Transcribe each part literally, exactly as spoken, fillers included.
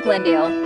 Glendale.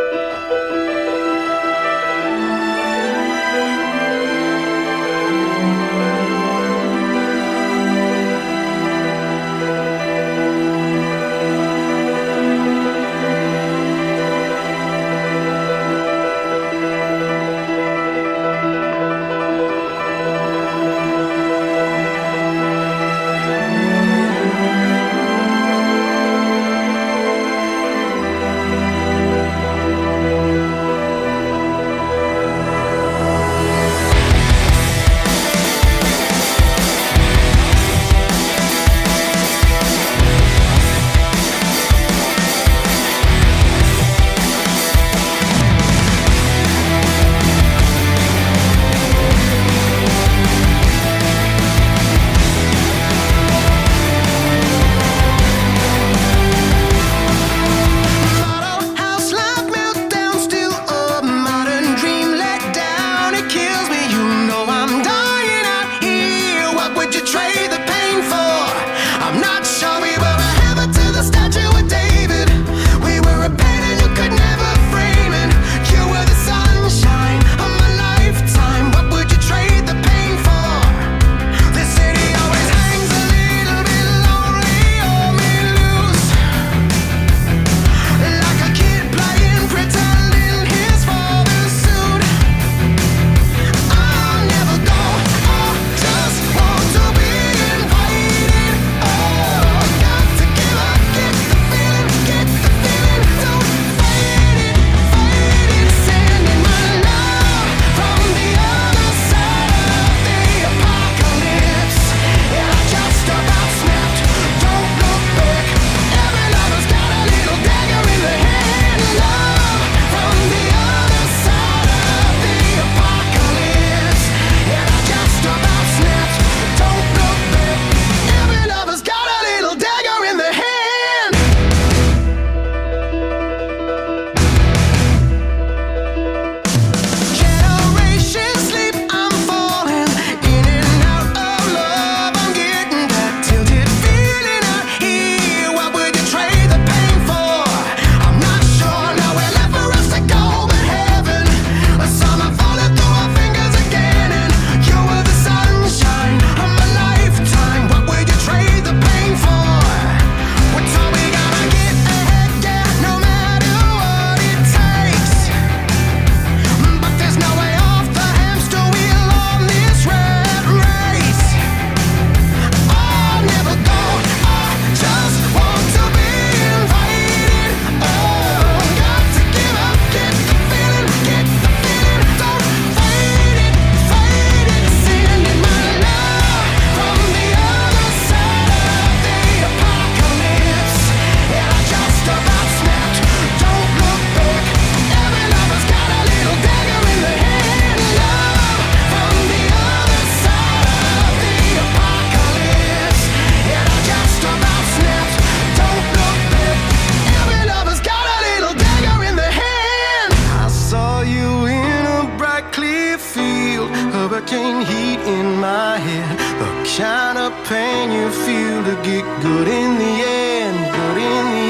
hurricane heat in my head, the kind of pain you feel to get good in the end, good in the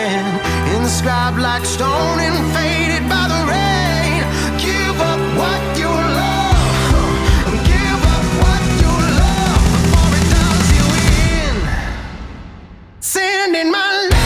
end. Inscribed like stone and faded by the rain. Give up what you love, give up what you love before it does you in. Sending my love.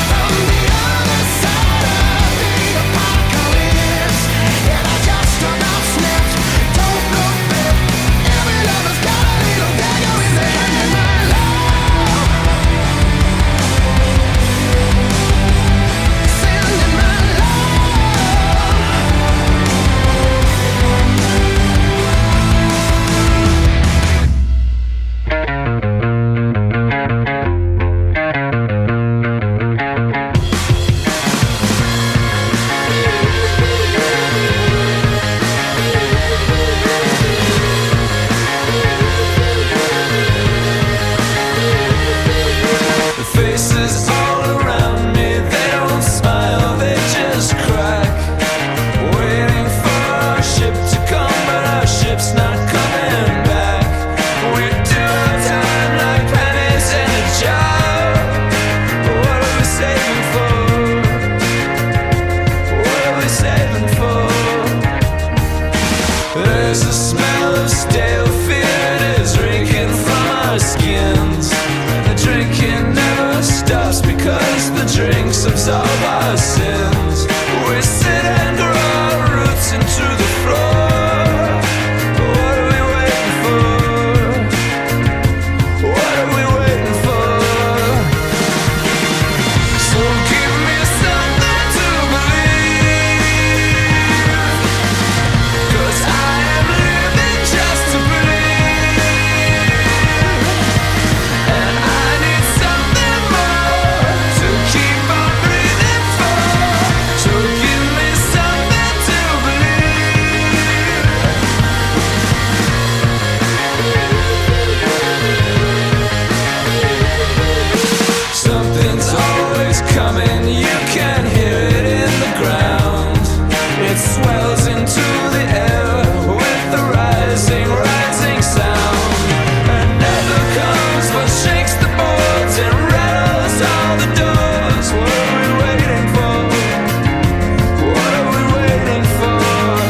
Stop. drinks absolve our sins. We sit and grow our roots into the floor. What are we waiting for? What are we waiting for? So give me something to believe, 'cause I am living just to believe, and I need something more to keep on breathing for. So give me something to believe. Something's always coming, you can hear it in the ground. It swells into the air with the rising, rising sound. Another comes but shakes the boards and rattles all the doors. What are we waiting for? What are we waiting for?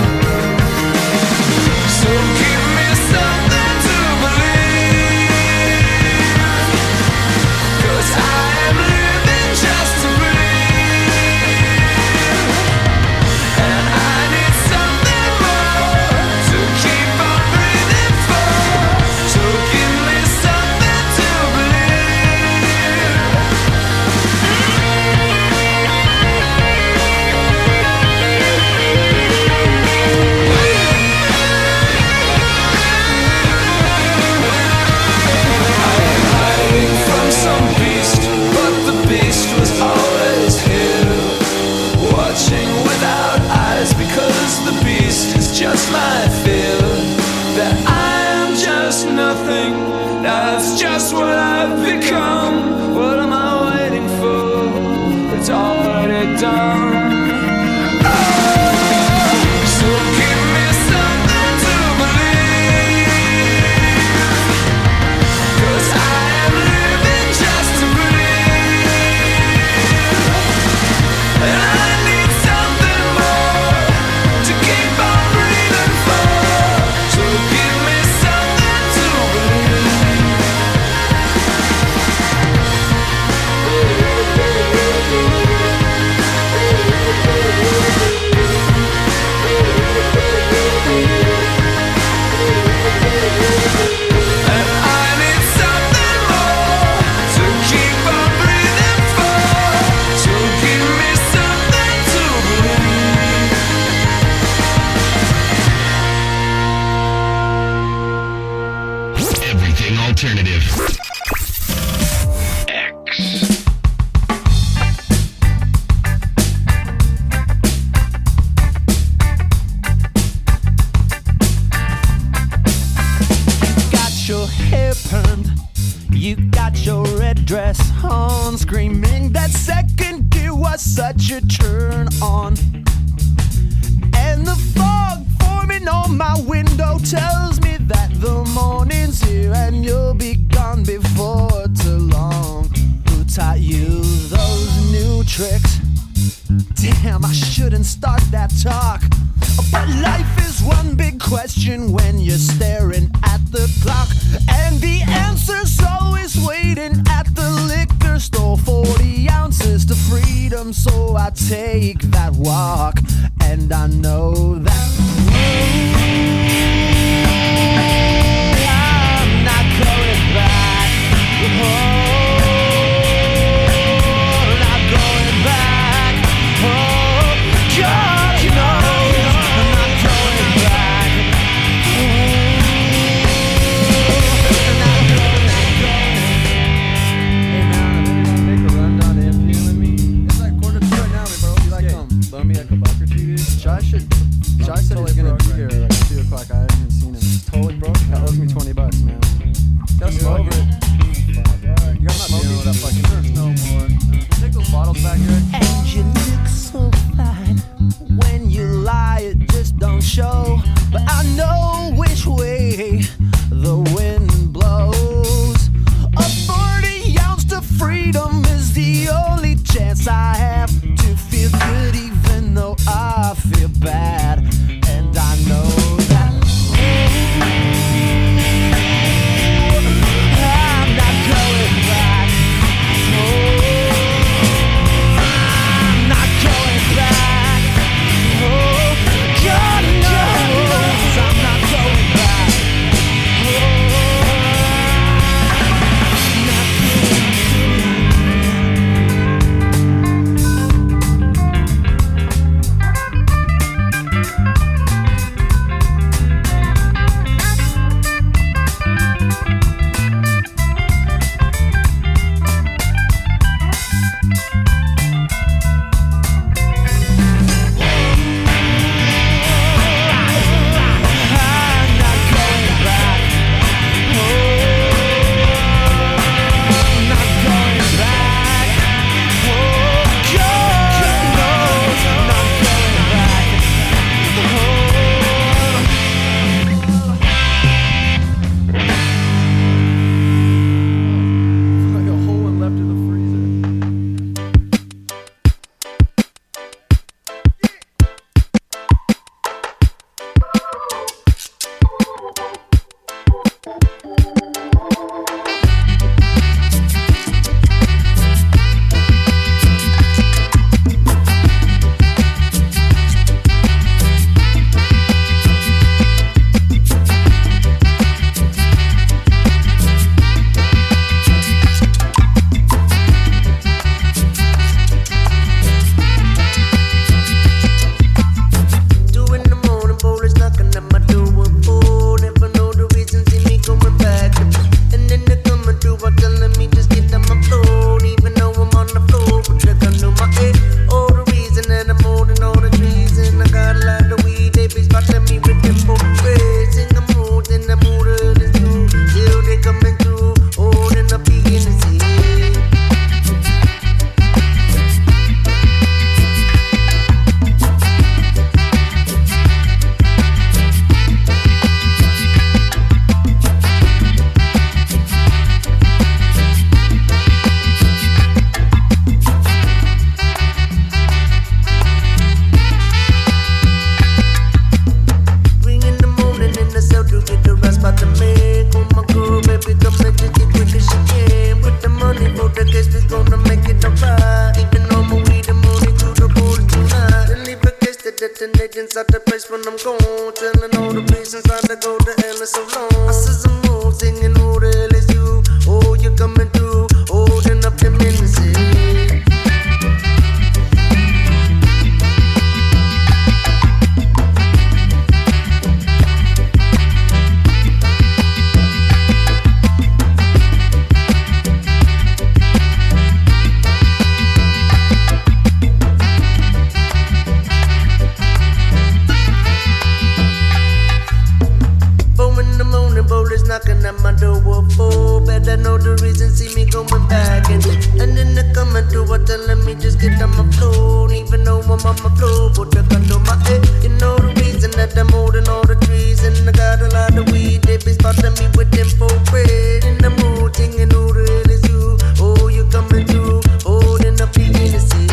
So give me something to believe, 'cause I am living just to believe, and I need something more to keep on breathing for. So give me something to hiding from some beast, but the beast was always here, watching without eyes, because the beast is just my fear. That I am just nothing, that's just what I've become. What am I waiting for? It's already done. So give me something to believe, 'cause I am living just to believe, and I need something more to keep on breathing for. So give me something to believe. And I need something more to keep on breathing for. So give me something to believe. Everything alternative. X. Got your hair permed, you got your red dress on, screaming that second gear was such a turn on. And the fog forming on my window tells me that the morning's here and you'll be gone before too long. Who taught you those new tricks? Damn, I shouldn't start that talk. But life is one big question when you're staring at the clock, and the answer's always waiting at the liquor store. Forty ounces to freedom, so I take that walk, and I know that I'm not going back. Oh, not going back. Oh, God knows I'm not going back. Oh, not going back. Hey man, I'm ready to make a run down to M P with me. It's like quarter to two right now, bro. You like um, loan me like a buck or two, dude? Josh should. Josh said he's gonna be here like two o'clock. I haven't even seen him. He's totally broke. That owes me twenty bucks, man. Gotta smoke it. You got smoke with that fucking no more. Take those bottles back here. And you look so fine. When you lie, it just don't show. But I know which way the wind blows. A forty ounce to freedom is the only chance I have to feel good, even though I feel bad. And I know that I'm not going back. Oh, make it alright. Even though my weed and money to the border tonight. And leave a case to detonate inside the place when I'm gone. Telling all the reasons I to go to hell in so long. I see some more singing, who the hell is you? Oh, you're coming through, holding up the ministry. Knocking at my door for better know the reason, see me going back and and then they come and do what telling me just get on my floor. Even though I'm on my floor, put the gun to my head. You know the reason that I'm holding all the trees and I got a lot of weed. They be spotting me with them for bread in the mood, singing who the hell is you? Oh, you coming through, holding up the innocent.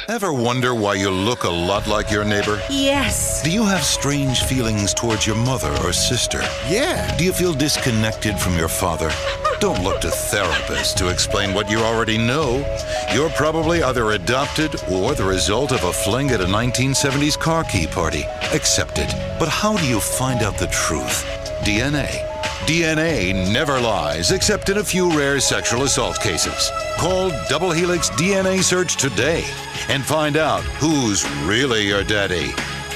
Ever wonder why you look a lot like your neighbor? Yes. Do you have strange feelings towards your mother or sister? Yeah. Do you feel disconnected from your father? Don't look to therapists to explain what you already know. You're probably either adopted or the result of a fling at a nineteen seventies car key party. Accept it. But how do you find out the truth? D N A. D N A never lies, except in a few rare sexual assault cases. Call Double Helix D N A Search today and find out who's really your daddy.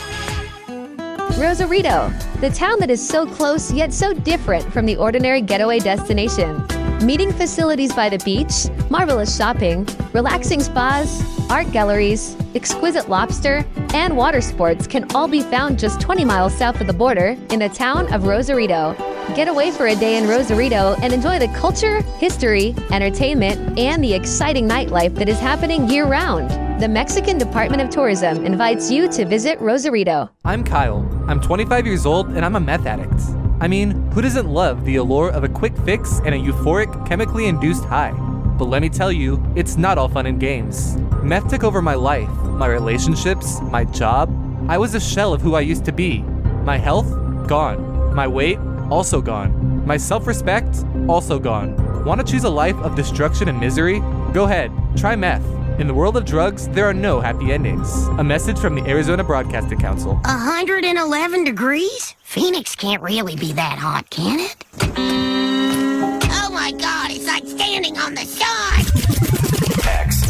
Rosarito, the town that is so close yet so different from the ordinary getaway destination. Meeting facilities by the beach, marvelous shopping, relaxing spas, art galleries, exquisite lobster, and water sports can all be found just twenty miles south of the border in the town of Rosarito. Get away for a day in Rosarito and enjoy the culture, history, entertainment, and the exciting nightlife that is happening year-round. The Mexican Department of Tourism invites you to visit Rosarito. I'm Kyle. I'm twenty-five years old and I'm a meth addict. I mean, who doesn't love the allure of a quick fix and a euphoric, chemically induced high? But let me tell you, it's not all fun and games. Meth took over my life, my relationships, my job. I was a shell of who I used to be. My health? Gone. My weight? Also gone. My self-respect? Also gone. Want to choose a life of destruction and misery? Go ahead, try meth. In the world of drugs, there are no happy endings. A message from the Arizona Broadcasting Council. one hundred eleven degrees? Phoenix can't really be that hot, can it? Oh my god, it's like standing on the sun! X.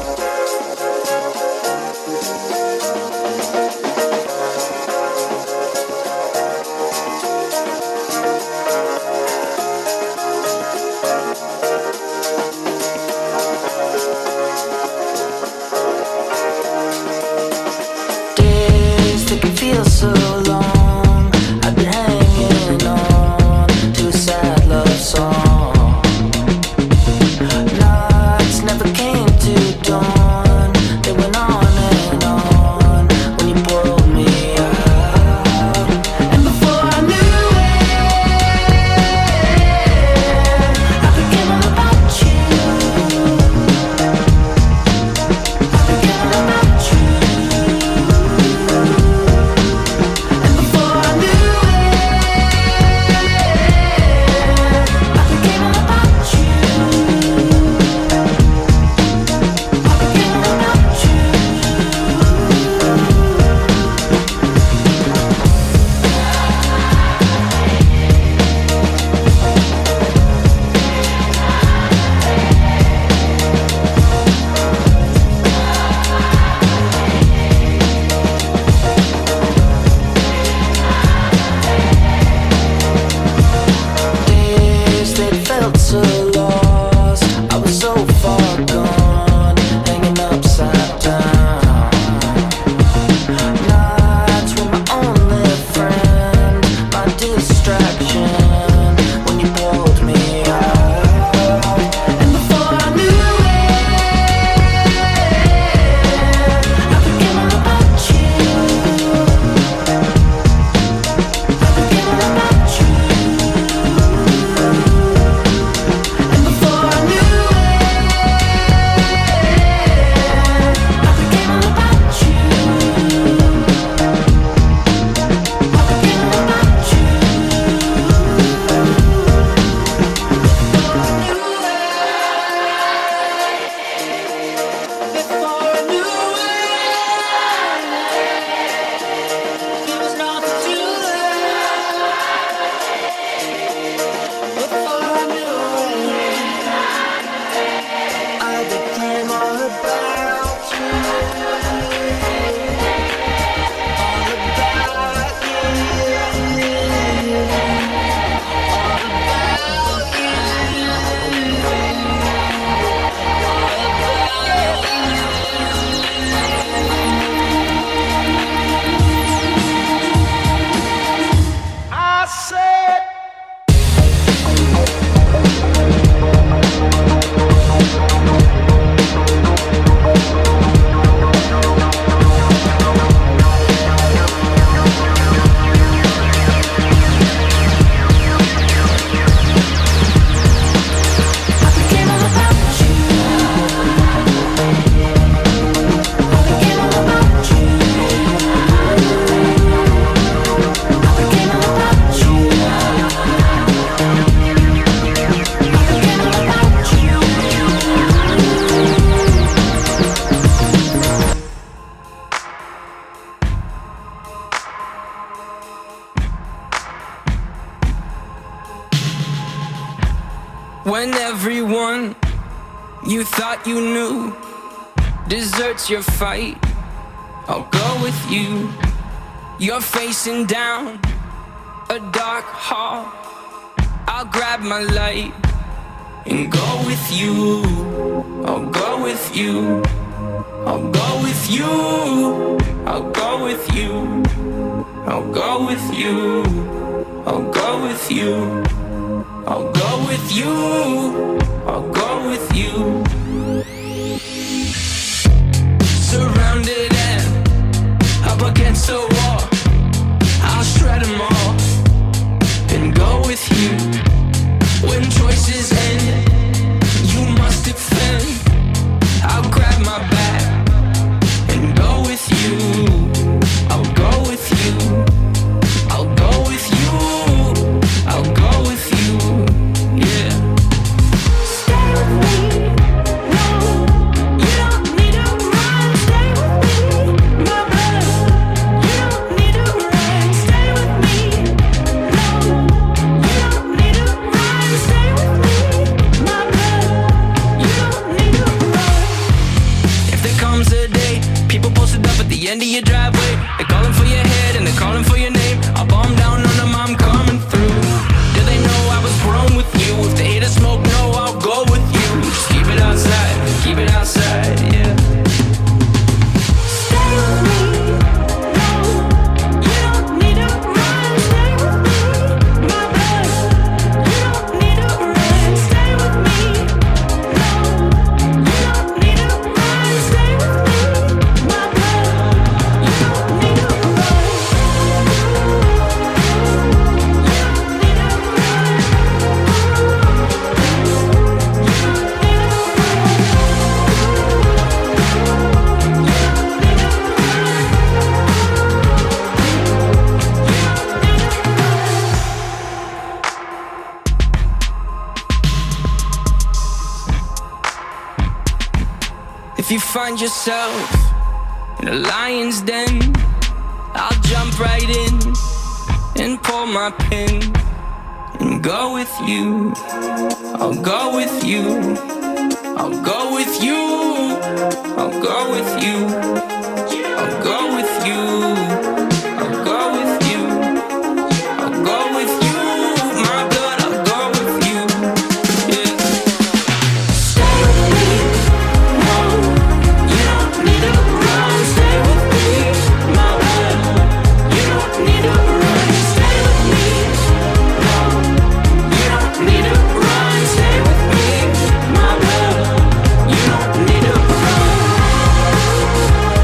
Feel so long, I've been hanging on to a sad love song. Now When everyone you thought you knew deserts your fight, I'll go with you. You're facing down a dark hall, I'll grab my light and go with you. I'll go with you. I'll go with you. I'll go with you. I'll go with you. I'll go with you. I'll go with you. I'll go with you. Surrounded and up against the wall, I'll shred them all and go with you. When choices end, you must defend. I'll grab my back and go with you. I'll go with you. I'll go with you. I'll go with you. Yeah. Stay with me. No, you don't need to run. Stay with me, my brother. You don't need to run. Stay with me. No, you don't need to run. Stay with me, my brother. You don't need to run. If there comes a day, people posted up at the end of your driveway, they're calling for your head and they're calling for your name. I'll bomb down on them, I'm coming through. Do they know I was grown with you? If they hate a smoke, no, I'll go with you. Just keep it outside, keep it outside, yeah. Stay with me, no, you don't need to run. Stay with me, my brother. You don't need to run. Stay with me, no, you don't need to run. Stay with me, my brother. You don't need to run. If you find yourself in a lion's den, I'll jump right in and pull my pin and go with you. I'll go with you. I'll go with you. I'll go with you. I'll go with you. I'll go with you. I'll go with you. My blood, I'll go with you. Yeah. Stay with me. No, you don't need to run. Stay with me, my blood. You don't need to run. Stay with me. No, you don't need to run. Stay with me, my blood. You don't need to run.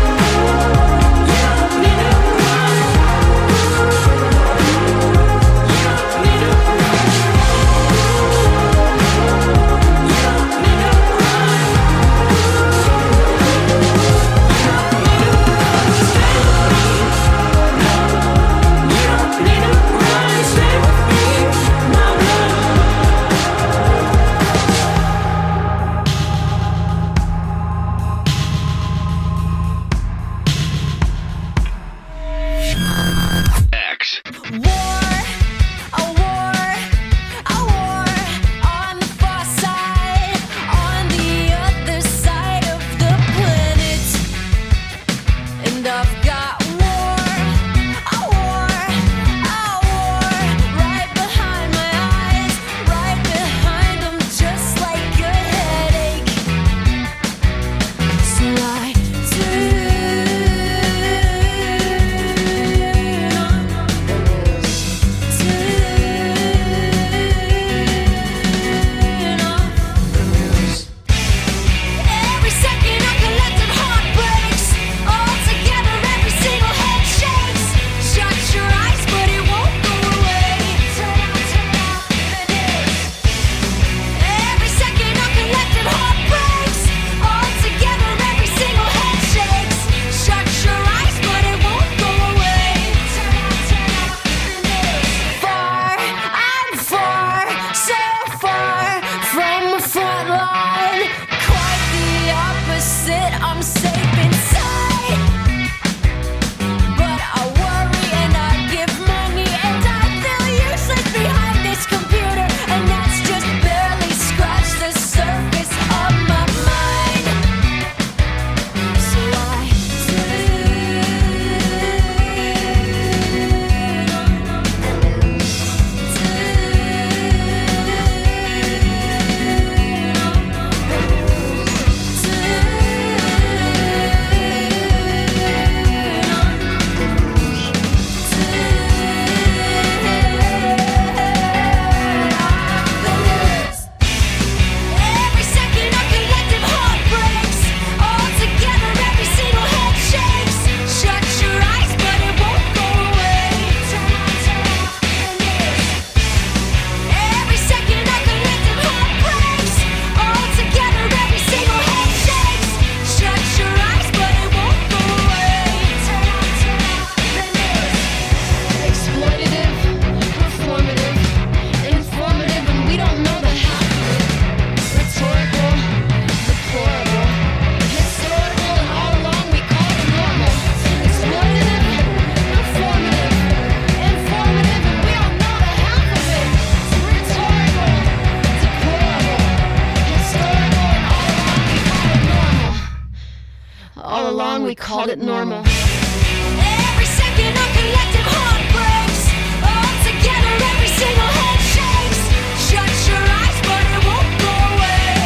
we called it normal. Every second of collective heartbreaks, all together every single head shakes. Shut your eyes but it won't go away.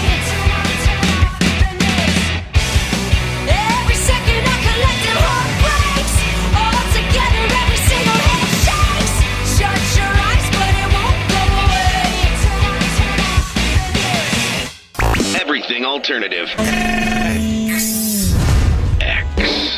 Every second of collective heartbreaks, all together every single head shakes. Shut your eyes but it won't go away. Everything alternative. X.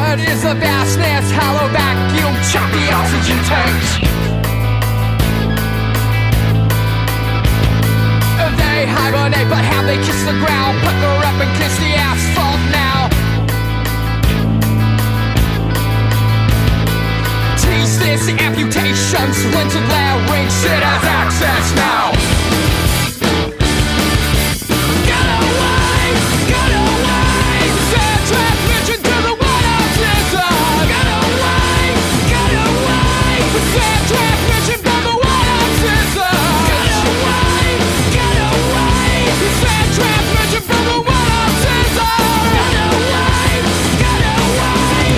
What is the vastness? Hollow vacuum, choppy oxygen tanks. They hibernate, but how they kiss the ground? Pucker up and kiss the asphalt now. Tease this amputation, splintered larynx, it has access now. Get away, get away, send transmission to the water system. Get away, get away, send transmission from the water system. Get away, get away, send transmission from the water system. Get away, get away.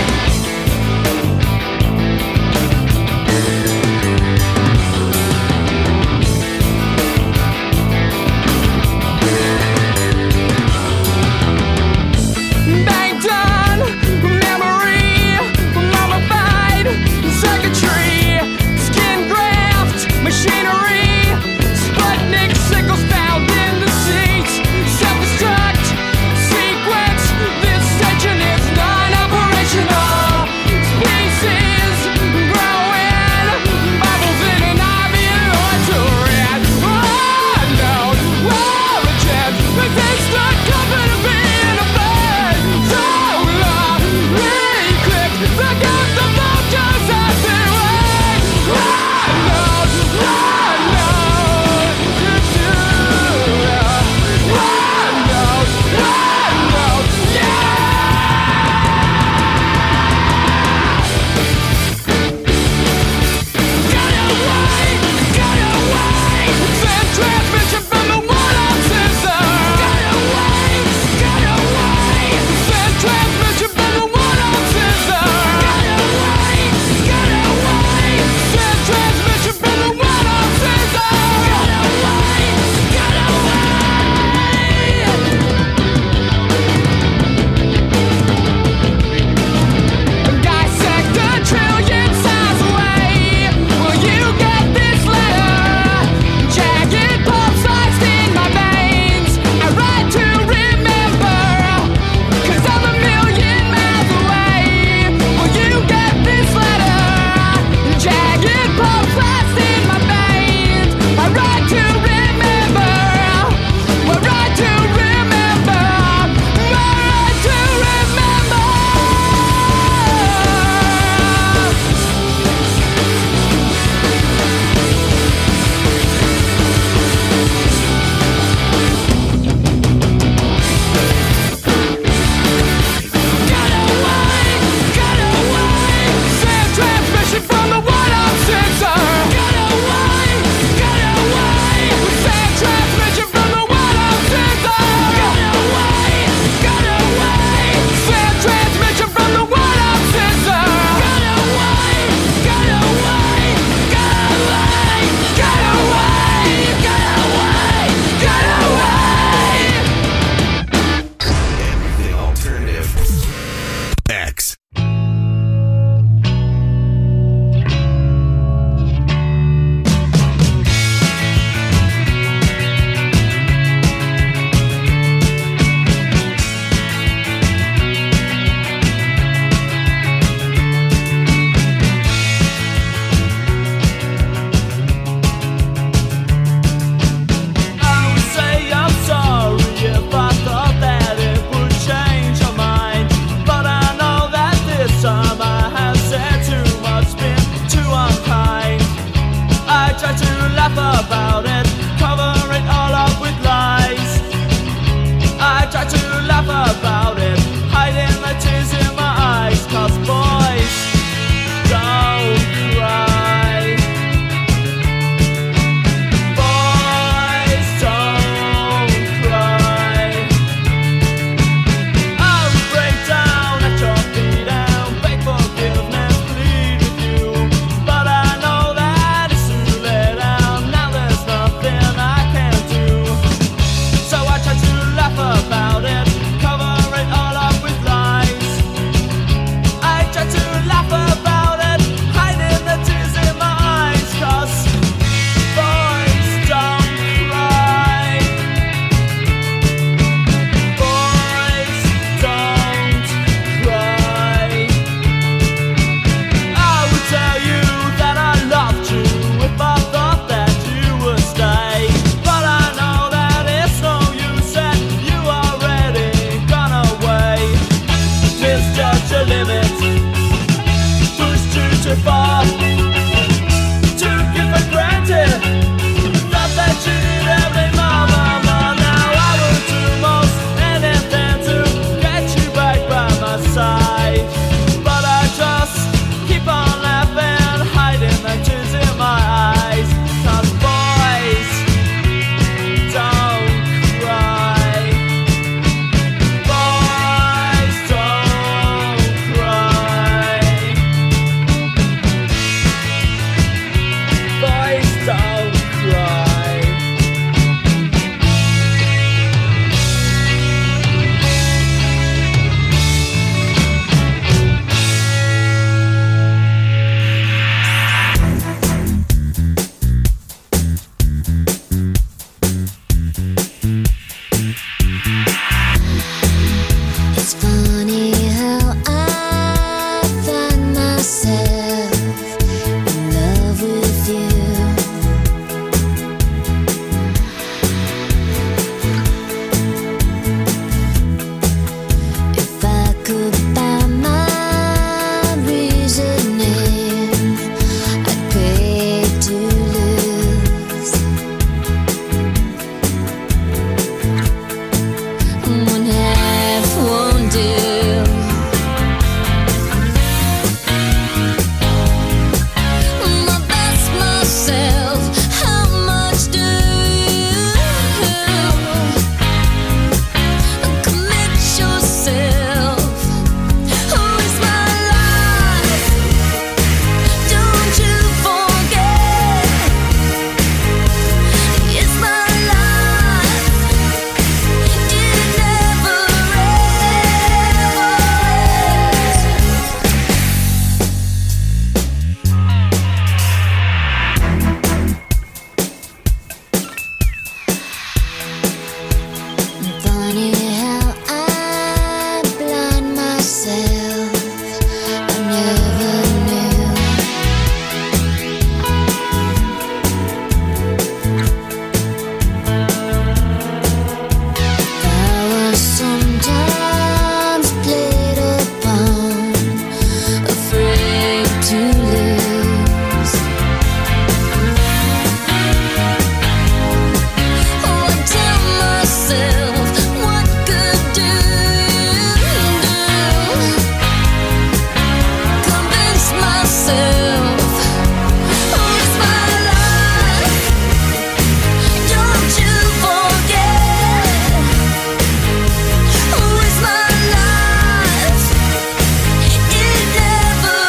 yourself. Who's my life? Don't you forget. Who is my life? It never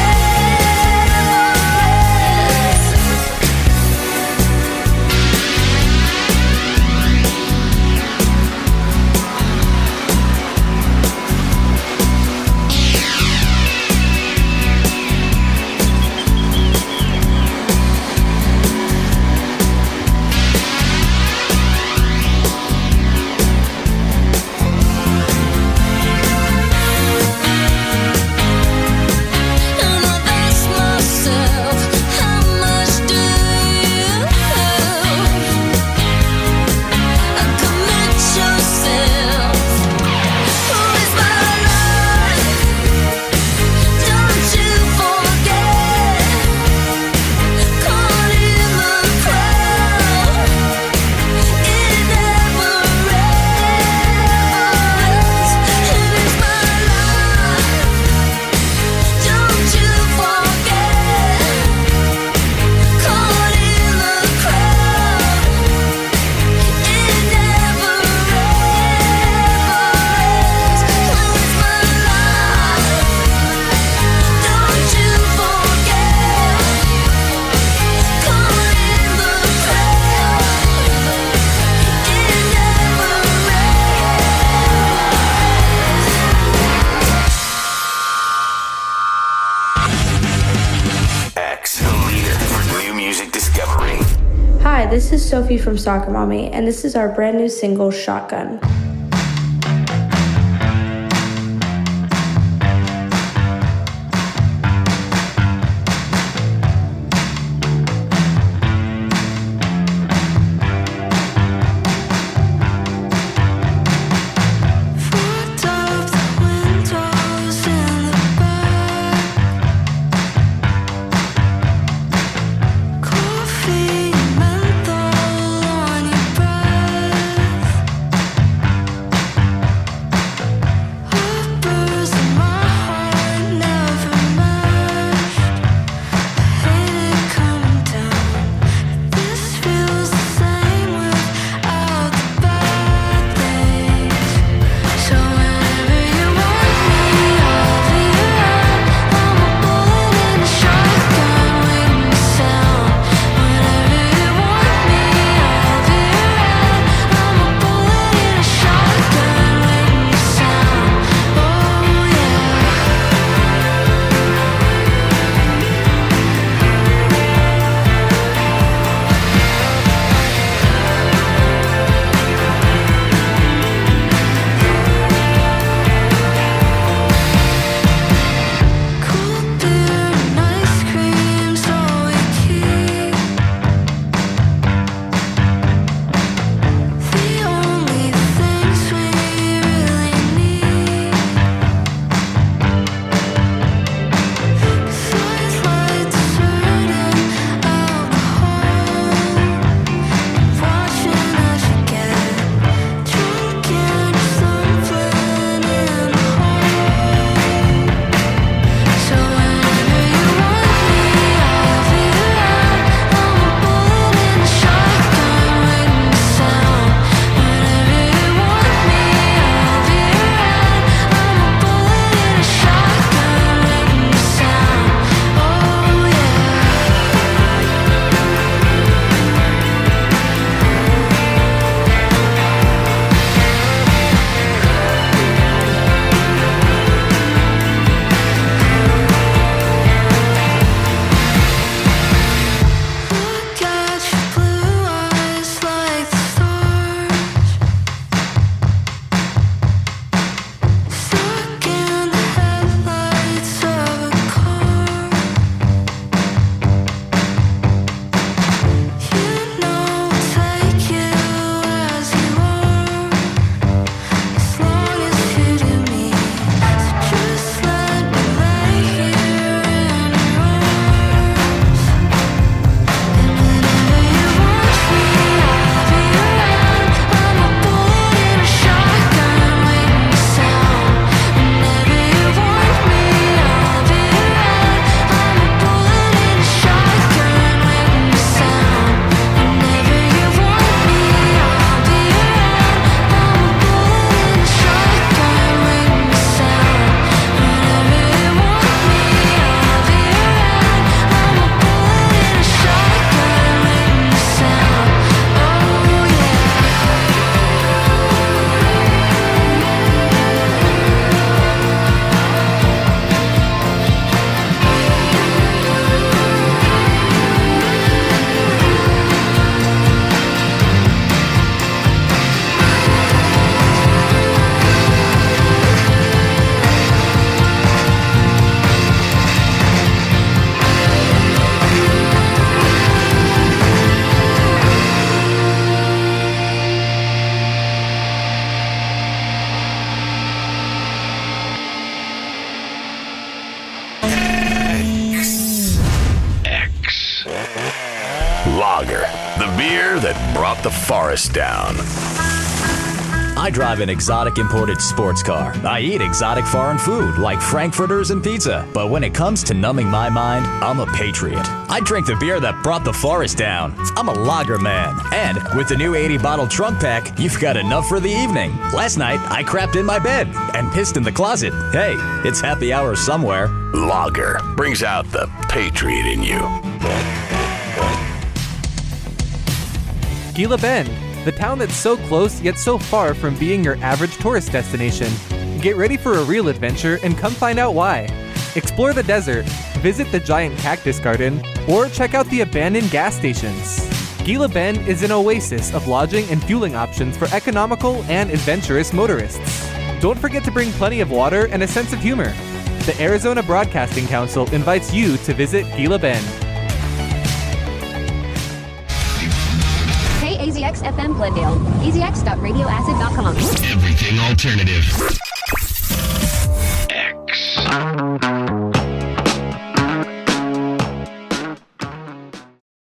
ends. And I've asked myself, how much do you commit yourself? Who is my life? Don't you forget. Caught in the crowd, it never ends. It is my life. Don't you forget. Caught in the crowd, it never ends. Who is my life? Don't you forget. Caught in the X, the leader for new music discovery. Hi, this is Sophie from Soccer Mommy, and this is our brand new single, Shotgun. fogged up the windows in the back. Coffee, menthol on your breath. beer that brought the forest down. I drive an exotic imported sports car. I eat exotic foreign food like frankfurters and pizza. But when it comes to numbing my mind, I'm a patriot. I drink the beer that brought the forest down. I'm a lager man. And with the new eighty bottle trunk pack, you've got enough for the evening. Last night, I crapped in my bed and pissed in the closet. Hey, it's happy hour somewhere. Lager brings out the patriot in you. Gila Bend, the town that's so close yet so far from being your average tourist destination. Get ready for a real adventure and come find out why. Explore the desert, visit the giant cactus garden, or check out the abandoned gas stations. Gila Bend is an oasis of lodging and fueling options for economical and adventurous motorists. Don't forget to bring plenty of water and a sense of humor. The Arizona Broadcasting Council invites you to visit Gila Bend. Hey, A Z X F M Glendale. A Z X dot radio acid dot com. Everything alternative. X.